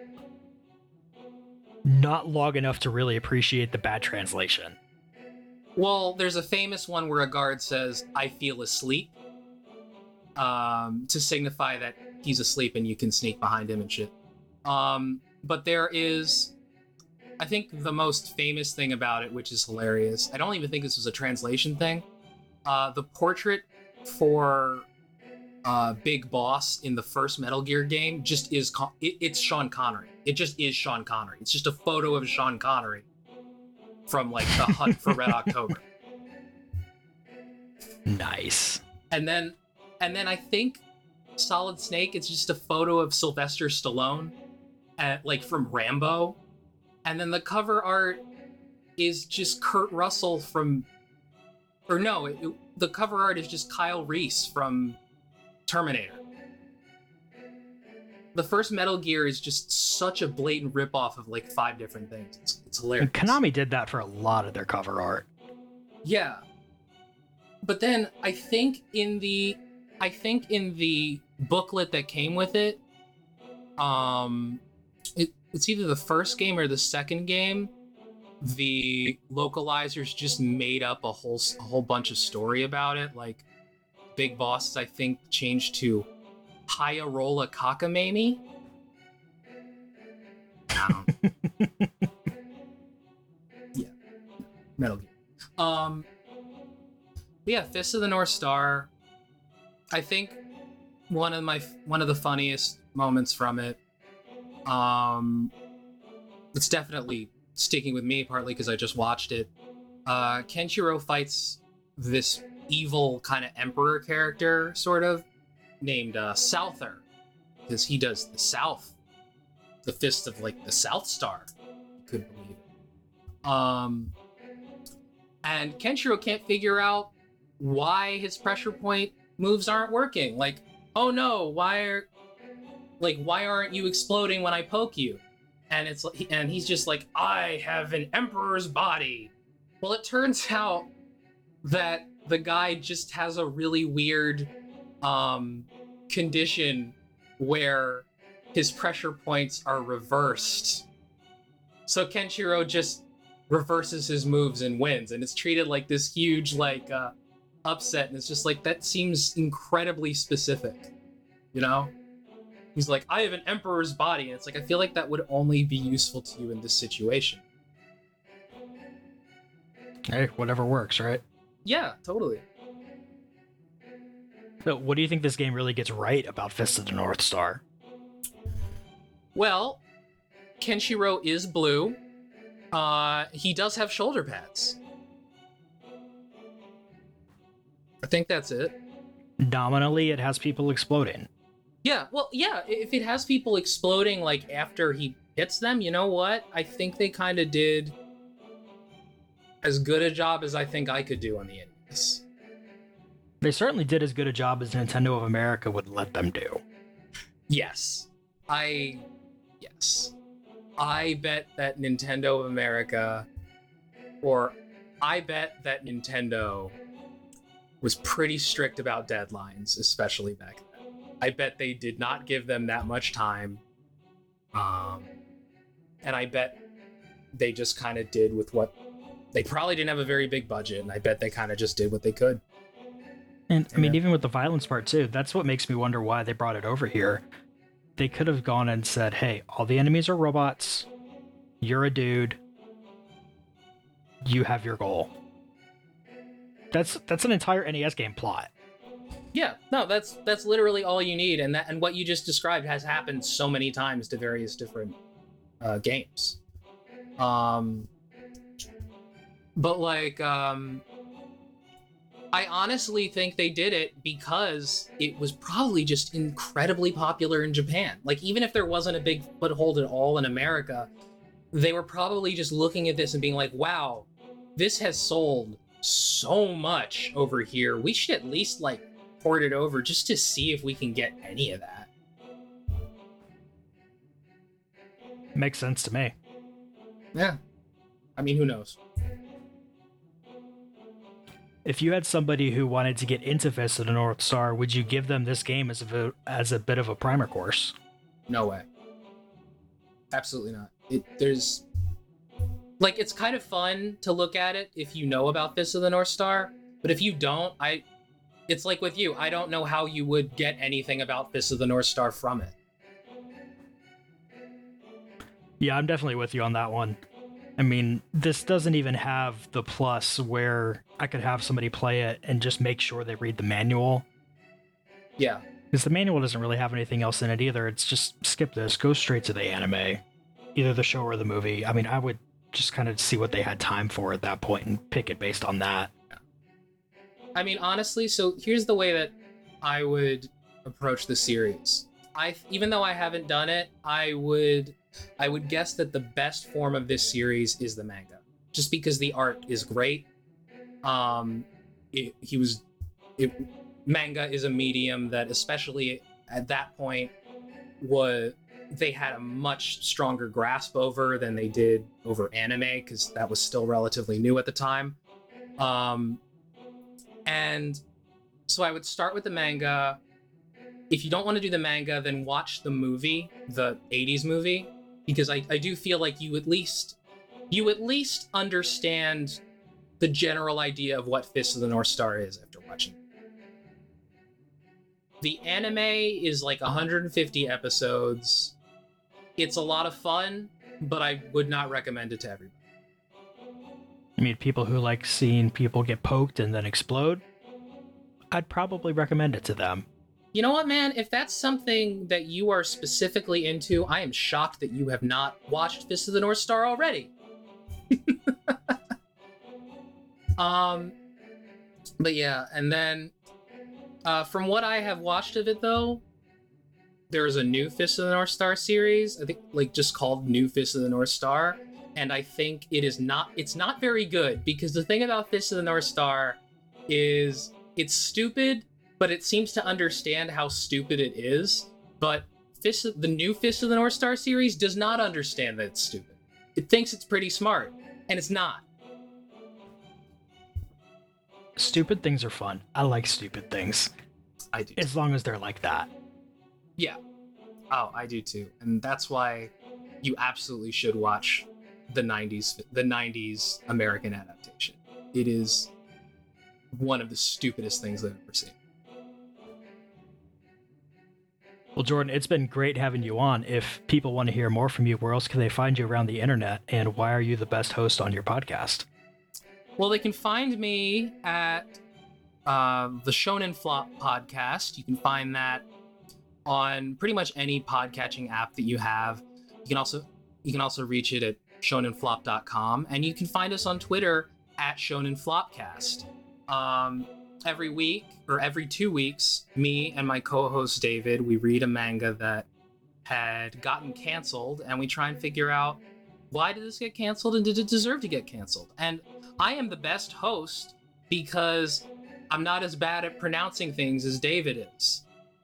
Not long enough to really appreciate the bad translation. Well, there's a famous one where a guard says, "I feel asleep," um, to signify that he's asleep and you can sneak behind him and shit. Um, but there is, I think the most famous thing about it, which is hilarious, I don't even think this was a translation thing, uh, the portrait for uh, Big Boss in the first Metal Gear game just is, Con- it, it's Sean Connery. It just is Sean Connery. It's just a photo of Sean Connery from like the Hunt for Red October. Nice. And then, and then I think Solid Snake, it's just a photo of Sylvester Stallone, at, like from Rambo. And then the cover art is just Kurt Russell from, or no, it, it, the cover art is just Kyle Reese from Terminator. The first Metal Gear is just such a blatant ripoff of like five different things. It's, it's hilarious. And Konami did that for a lot of their cover art. Yeah. But then I think in the I think in the booklet that came with it, um it, it's either the first game or the second game, the localizers just made up a whole a whole bunch of story about it. Like Big Boss, I think, changed to Hayarola Kakamami. Um, yeah, Metal Gear. Um, but yeah, Fist of the North Star. I think one of my one of the funniest moments from it. Um, it's definitely sticking with me, partly because I just watched it. Uh, Kenshiro fights this evil kind of emperor character, sort of, named uh, Souther, because he does the South, the fist of like the South Star. You couldn't believe it. Um, and Kenshiro can't figure out why his pressure point moves aren't working. Like, oh no, why are, like, why aren't you exploding when I poke you? And it's like, and he's just like, I have an emperor's body. Well, it turns out that the guy just has a really weird um, condition where his pressure points are reversed. So Kenshiro just reverses his moves and wins, and it's treated like this huge like uh, upset, and it's just like, that seems incredibly specific, you know? He's like, I have an emperor's body, and it's like, I feel like that would only be useful to you in this situation. Hey, whatever works, right? Yeah, totally. So what do you think this game really gets right about Fist of the North Star? Well, Kenshiro is blue. Uh, he does have shoulder pads. I think that's it. Nominally, it has people exploding. Yeah, well, yeah, if it has people exploding, like, after he hits them, you know what? I think they kind of did as good a job as I think I could do on the N E S. They certainly did as good a job as Nintendo of America would let them do. Yes. I... Yes. I bet that Nintendo of America, or I bet that Nintendo was pretty strict about deadlines, especially back then. I bet they did not give them that much time. Um, and I bet they just kind of did with what... They probably didn't have a very big budget, and I bet they kind of just did what they could. And, I mean, Yeah. even with the violence part, too, that's what makes me wonder why they brought it over here. They could have gone and said, hey, all the enemies are robots. You're a dude. You have your goal. That's that's an entire N E S game plot. Yeah, no, that's that's literally all you need, and that and what you just described has happened so many times to various different uh, games. Um, but like, um, I honestly think they did it because it was probably just incredibly popular in Japan. Like, even if there wasn't a big foothold at all in America, they were probably just looking at this and being like, wow, this has sold so much over here. We should at least, like, port it over just to see if we can get any of that. Makes sense to me. Yeah. I mean, who knows? If you had somebody who wanted to get into Fist of the North Star, would you give them this game as a as a bit of a primer course? No way. Absolutely not. It there's like it's kind of fun to look at it if you know about Fist of the North Star, but if you don't, I it's like with you, I don't know how you would get anything about Fist of the North Star from it. Yeah, I'm definitely with you on that one. I mean, this doesn't even have the plus where I could have somebody play it and just make sure they read the manual. Yeah. Because the manual doesn't really have anything else in it either. It's just skip this, go straight to the anime, either the show or the movie. I mean, I would just kind of see what they had time for at that point and pick it based on that. Yeah. I mean, honestly, so here's the way that I would approach the series. I, even though I haven't done it, I would... I would guess that the best form of this series is the manga, just because the art is great. Um, it, he was, it, manga is a medium that, especially at that point, was they had a much stronger grasp over than they did over anime, because that was still relatively new at the time. Um, and so I would start with the manga. If you don't want to do the manga, then watch the movie, the eighties movie. Because I, I do feel like you at least you at least understand the general idea of what Fist of the North Star is after watching it. The anime is like one hundred fifty episodes. It's a lot of fun, but I would not recommend it to everybody. I mean, people who like seeing people get poked and then explode, I'd probably recommend it to them. You know what, man? If that's something that you are specifically into, I am shocked that you have not watched Fist of the North Star already. um, but yeah, and then uh, from what I have watched of it, though, there's a new Fist of the North Star series. I think, like, just called New Fist of the North Star, and I think it is not. It's not very good because the thing about Fist of the North Star is it's stupid. But it seems to understand how stupid it is. But Fist of, the new Fist of the North Star series does not understand that it's stupid. It thinks it's pretty smart, and it's not. Stupid things are fun. I like stupid things. I do. As long as they're like that. Yeah. Oh, I do too. And that's why you absolutely should watch the nineties, the nineties American adaptation. It is one of the stupidest things I've ever seen. Well, Jordan, it's been great having you on. If people want to hear more from you, where else can they find you around the internet? And why are you the best host on your podcast? Well, they can find me at uh, the Shonen Flop podcast. You can find that on pretty much any podcatching app that you have. You can also you can also reach it at shonen flop dot com, and you can find us on Twitter at Shonen Flopcast. Um, every week or every two weeks, me and my co-host David, we read a manga that had gotten canceled, and we try and figure out, why did this get canceled, and did it deserve to get canceled? And I am the best host because I'm not as bad at pronouncing things as David is.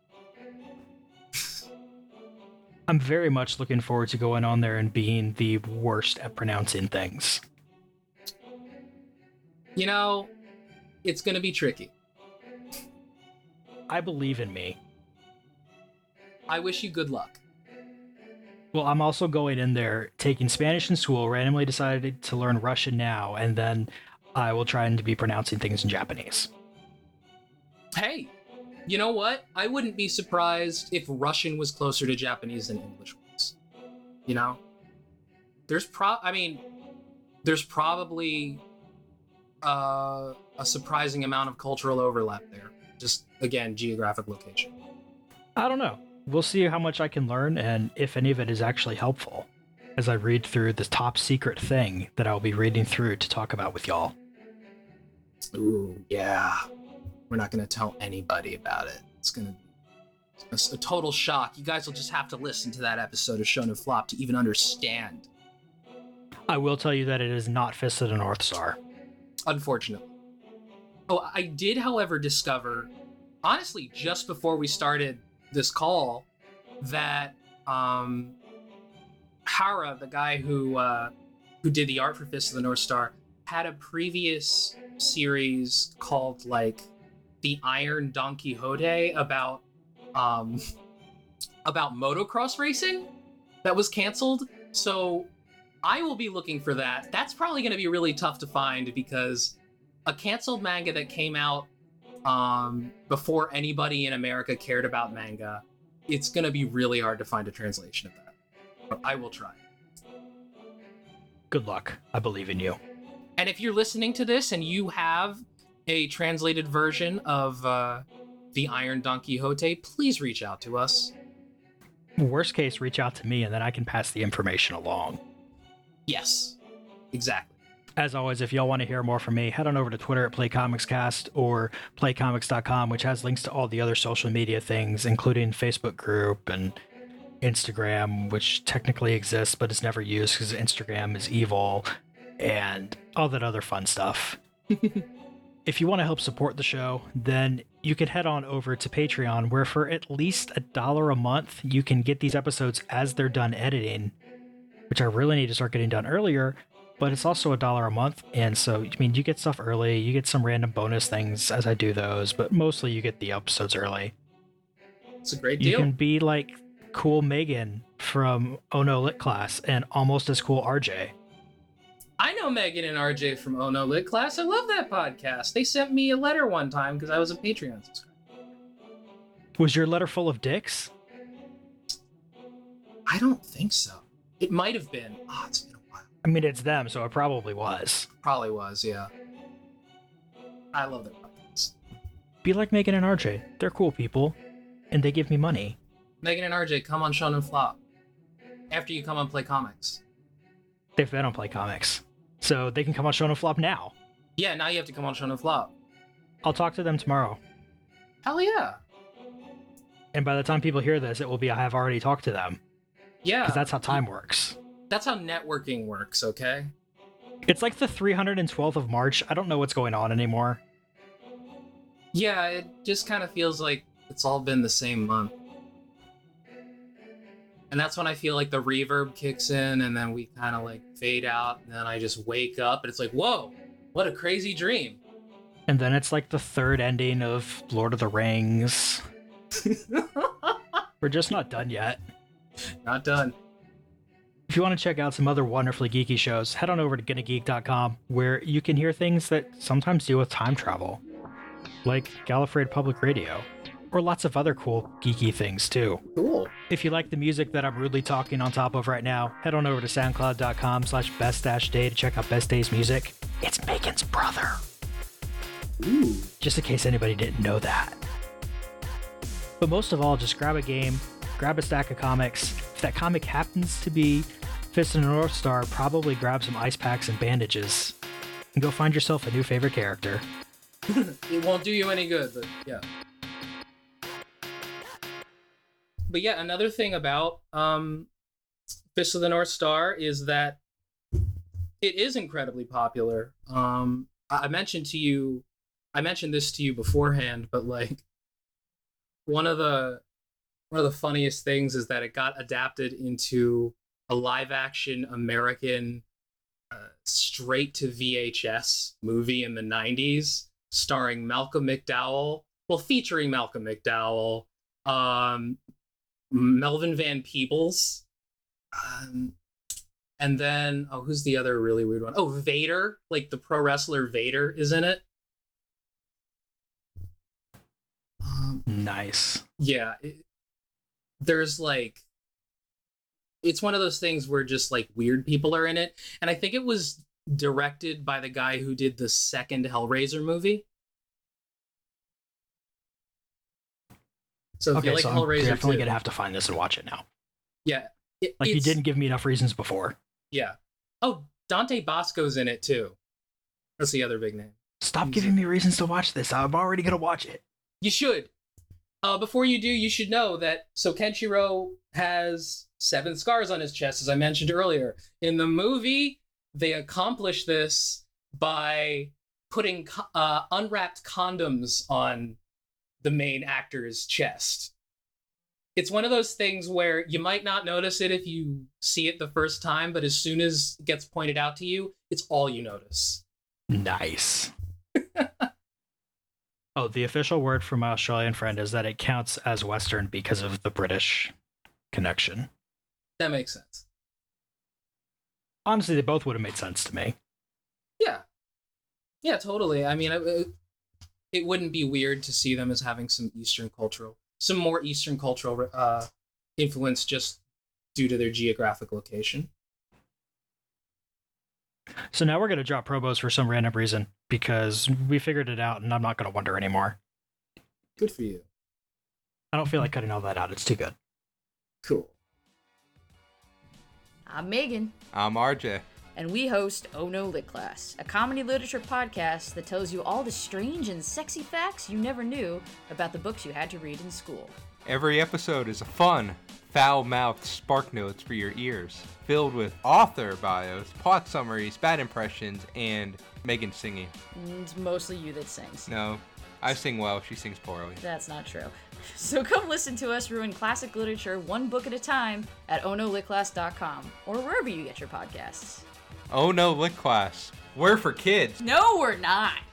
I'm very much looking forward to going on there and being the worst at pronouncing things. You know, it's going to be tricky. I believe in me. I wish you good luck. Well, I'm also going in there, taking Spanish in school, randomly decided to learn Russian now, and then I will try and be pronouncing things in Japanese. Hey, you know what? I wouldn't be surprised if Russian was closer to Japanese than English was. You know? There's pro- I mean, there's probably uh, a surprising amount of cultural overlap there. Just, again, geographic location. I don't know. We'll see how much I can learn and if any of it is actually helpful as I read through this top secret thing that I'll be reading through to talk about with y'all. Ooh, yeah. We're not going to tell anybody about it. It's going to be a, a total shock. You guys will just have to listen to that episode of Shonen Flop to even understand. I will tell you that it is not Fist of the North Star. Unfortunately. Oh, I did, however, discover, honestly, just before we started this call, that um, Hara, the guy who uh, who did the art for Fist of the North Star, had a previous series called, like, The Iron Don Quixote about um, about motocross racing that was canceled. So I will be looking for that. That's probably going to be really tough to find because a canceled manga that came out um, before anybody in America cared about manga, it's going to be really hard to find a translation of that. But I will try. Good luck. I believe in you. And if you're listening to this and you have a translated version of uh, The Iron Don Quixote, please reach out to us. Worst case, reach out to me and then I can pass the information along. Yes, exactly. As always, if y'all want to hear more from me, head on over to Twitter at PlayComicsCast or play comics dot com, which has links to all the other social media things, including Facebook group and Instagram, which technically exists but is never used because Instagram is evil, and all that other fun stuff. If you want to help support the show, then you can head on over to Patreon, where for at least a dollar a month, you can get these episodes as they're done editing, which I really need to start getting done earlier, but it's also a dollar a month. And so, I mean, you get stuff early, you get some random bonus things as I do those, but mostly you get the episodes early. It's a great You deal. can be like cool Megan from Oh No Lit Class and almost as cool R J. I know Megan and R J from Oh No Lit Class. I love that podcast. They sent me a letter one time because I was a Patreon subscriber. Was your letter full of dicks? I don't think so. It might have been. Oh, it's been a while. I mean, it's them, so it probably was. Probably was, yeah. I love their podcast. Be like Megan and R J. They're cool people, and they give me money. Megan and R J, come on Shonen Flop. After you come on Play Comics. They've been on Play Comics, so they can come on Shonen Flop now. Yeah, now you have to come on Shonen Flop. I'll talk to them tomorrow. Hell yeah. And by the time people hear this, it will be I have already talked to them. Yeah. Because that's how time works. That's how networking works, okay? It's like the three hundred twelfth of March. I don't know what's going on anymore. Yeah, it just kind of feels like it's all been the same month. And that's when I feel like the reverb kicks in and then we kind of like fade out and then I just wake up and it's like, whoa, what a crazy dream. And then it's like the third ending of Lord of the Rings. We're just not done yet. Not done. If you want to check out some other wonderfully geeky shows, head on over to gonna geek dot com, where you can hear things that sometimes deal with time travel, like Gallifrey Public Radio, or lots of other cool geeky things too. Cool. If you like the music that I'm rudely talking on top of right now, head on over to soundcloud dot com slash best dash day to check out Best Day's music. It's Megan's brother. Ooh. Just in case anybody didn't know that. But most of all, just grab a game, grab a stack of comics. If that comic happens to be Fist of the North Star, probably grab some ice packs and bandages, and go find yourself a new favorite character. It won't do you any good, but yeah. But yeah, another thing about um, Fist of the North Star is that it is incredibly popular. Um, I mentioned to you, I mentioned this to you beforehand, but like one of the one of the funniest things is that it got adapted into a live-action American uh, straight-to-V H S movie in the nineties, starring Malcolm McDowell, well, featuring Malcolm McDowell, um, Melvin Van Peebles, um, and then, oh, who's the other really weird one? Oh, Vader, like the pro wrestler Vader is in it. Um, Nice. yeah, it, there's like, it's one of those things where just like weird people are in it. And I think it was directed by the guy who did the second Hellraiser movie. So if Okay, you like so I'm Hellraiser definitely two, gonna have to find this and watch it now. yeah, it, Like you it's- didn't give me enough reasons before. Yeah. Oh, Dante Bosco's in it too. That's the other big name. Stop giving me reasons to watch this. I'm already gonna watch it. You should. Uh, before you do, you should know that so Kenshiro has seven scars on his chest, as I mentioned earlier. In the movie, they accomplish this by putting uh, unwrapped condoms on the main actor's chest. It's one of those things where you might not notice it if you see it the first time, but as soon as it gets pointed out to you, it's all you notice. Nice. Oh, the official word for my Australian friend is that it counts as Western because of the British connection. That makes sense. Honestly, they both would have made sense to me. Yeah. Yeah, totally. I mean, it, it wouldn't be weird to see them as having some Eastern cultural, some more Eastern cultural uh, influence just due to their geographic location. So now we're going to drop Probos for some random reason because we figured it out and I'm not going to wonder anymore. Good for you. I don't feel like cutting all that out. It's too good. Cool. I'm Megan. I'm R J. And we host Oh No Lit Class, a comedy literature podcast that tells you all the strange and sexy facts you never knew about the books you had to read in school. Every episode is a fun, foul-mouthed spark notes for your ears, filled with author bios, plot summaries, bad impressions, and Megan singing. It's mostly you that sings. No, I sing well, she sings poorly. That's not true. So come listen to us ruin classic literature one book at a time at oh no lit class dot com or wherever you get your podcasts. Oh No Lit Class. We're for kids. No, we're not.